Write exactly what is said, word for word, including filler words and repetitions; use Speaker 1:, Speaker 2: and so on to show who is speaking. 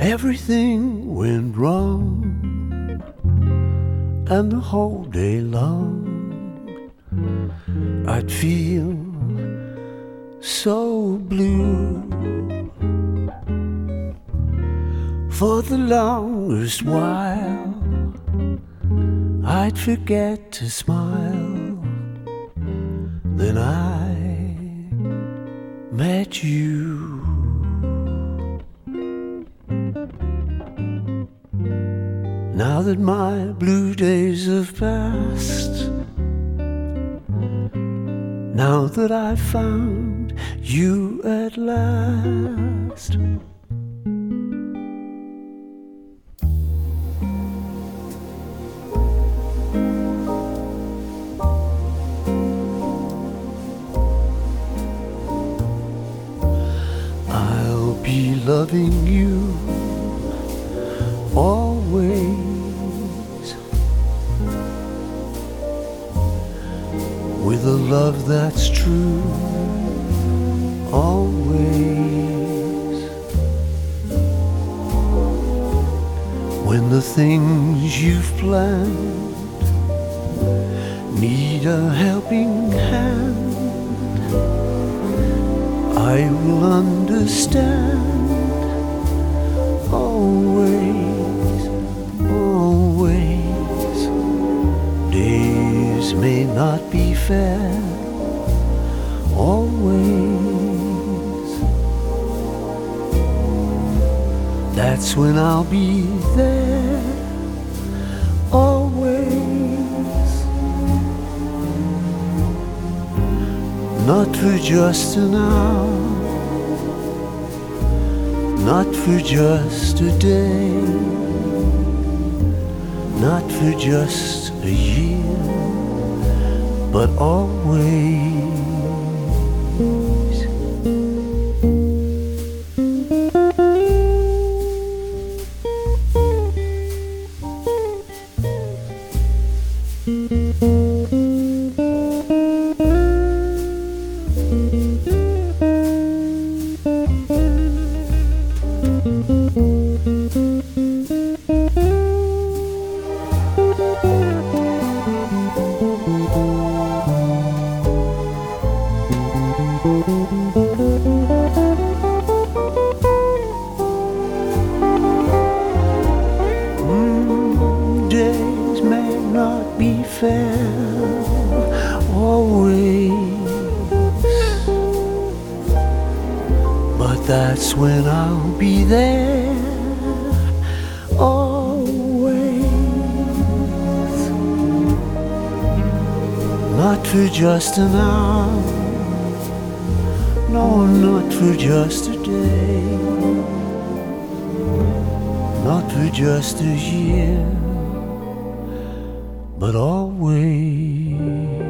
Speaker 1: everything went wrong, and the whole day long I'd feel so blue. For the longest while I'd forget to smile. Then I met you. Now that my blue days have passed, now that I've found you at last, I'll be loving you always, with a love that's true, always. When the things you've planned need a helping hand, I will understand, always, always. Days may not be fair, always. That's when I'll be there, always. Not for just an hour, not for just a day, not for just a year, but always. Mm, days may not be fair, always, but that's when I'll be there, always. Not for just an hour, no, not for just a day, not for just a year, but always.